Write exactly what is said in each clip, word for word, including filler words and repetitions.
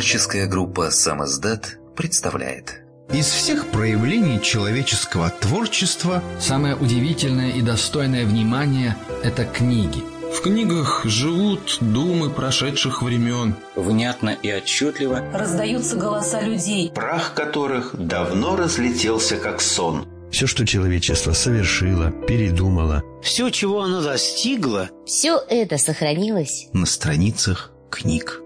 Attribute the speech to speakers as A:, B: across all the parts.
A: Творческая группа «Самиздат» представляет.
B: Из всех проявлений человеческого творчества
C: самое удивительное и достойное внимания – это книги.
D: В книгах живут думы прошедших времен.
E: Внятно и отчетливо
F: раздаются голоса людей,
G: прах которых давно разлетелся как сон.
B: Все, что человечество совершило, передумало,
H: все, чего оно достигло,
I: все это сохранилось
B: на страницах книг.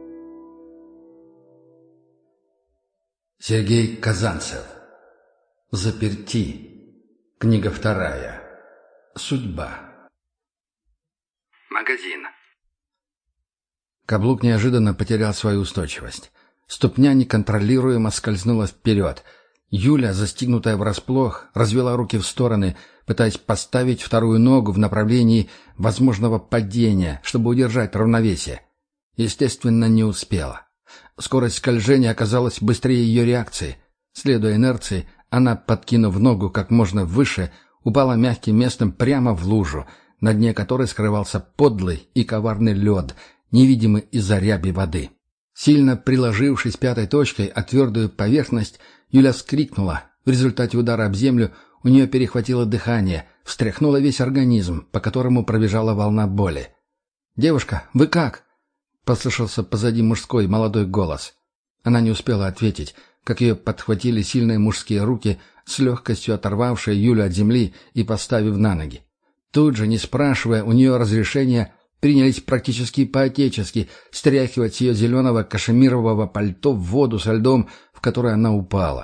C: Сергей Казанцев. «Заперти». Книга вторая. Судьба. Магазин. Каблук неожиданно потерял свою устойчивость. Ступня неконтролируемо скользнула вперед. Юля, застигнутая врасплох, развела руки в стороны, пытаясь поставить вторую ногу в направлении возможного падения, чтобы удержать равновесие. Естественно, не успела. Скорость скольжения оказалась быстрее ее реакции. Следуя инерции, она, подкинув ногу как можно выше, упала мягким местом прямо в лужу, на дне которой скрывался подлый и коварный лед, невидимый из-за ряби воды. Сильно приложившись пятой точкой о твердую поверхность, Юля вскрикнула. В результате удара об землю у нее перехватило дыхание, встряхнуло весь организм, по которому пробежала волна боли. «Девушка, вы как?» — послышался позади мужской молодой голос. Она не успела ответить, как ее подхватили сильные мужские руки, с легкостью оторвавшие Юлю от земли и поставив на ноги. Тут же, не спрашивая у нее разрешения, принялись практически по-отечески стряхивать с ее зеленого кашемирового пальто в воду со льдом, в которой она упала.